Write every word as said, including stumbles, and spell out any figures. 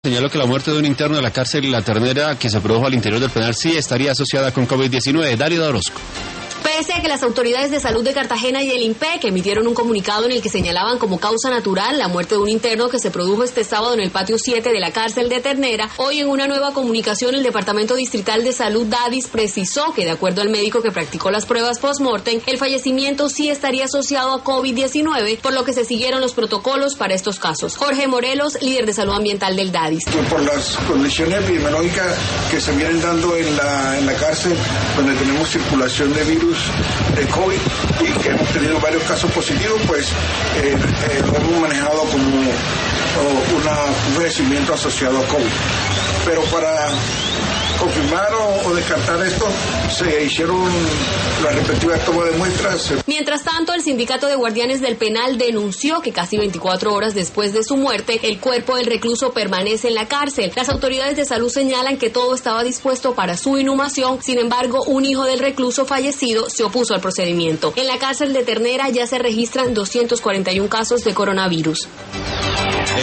señaló que la muerte de un interno de la cárcel La Ternera que se produjo al interior del penal sí estaría asociada con COVID diecinueve. Darío Orozco. Pese a que las autoridades de salud de Cartagena y el INPEC emitieron un comunicado en el que señalaban como causa natural la muerte de un interno que se produjo este sábado en el patio siete de la cárcel de Ternera, hoy en una nueva comunicación el Departamento Distrital de Salud Dadis precisó que de acuerdo al médico que practicó las pruebas post-mortem, el fallecimiento sí estaría asociado a COVID diecinueve, por lo que se siguieron los protocolos para estos casos. Jorge Morelos, líder de salud ambiental del Dadis. Por las condiciones epidemiológicas que se vienen dando en la, en la cárcel, donde tenemos circulación de virus de COVID y que hemos tenido varios casos positivos, pues eh, eh, lo hemos manejado como oh, una, un fallecimiento asociado a COVID. Pero para confirmar o, o descartar esto, se hicieron las respectivas tomas de muestras. Mientras tanto, el sindicato de guardianes del penal denunció que casi veinticuatro horas después de su muerte, el cuerpo del recluso permanece en la cárcel. Las autoridades de salud señalan que todo estaba dispuesto para su inhumación, sin embargo, un hijo del recluso fallecido se opuso al procedimiento. En la cárcel de Ternera ya se registran doscientos cuarenta y uno casos de coronavirus.